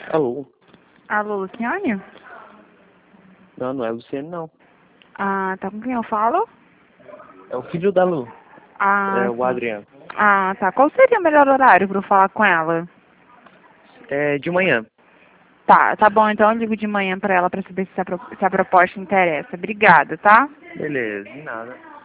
Alô? Alô, Luciane? Não, não é Luciano, não. Ah, tá com quem eu falo? É o filho da Lu. Ah, É o sim. Adriano. Ah, tá. Qual seria o melhor horário pra eu falar com ela? É de manhã. Tá bom, então eu ligo de manhã pra ela pra saber se a proposta interessa. Obrigada, tá? Beleza, de nada.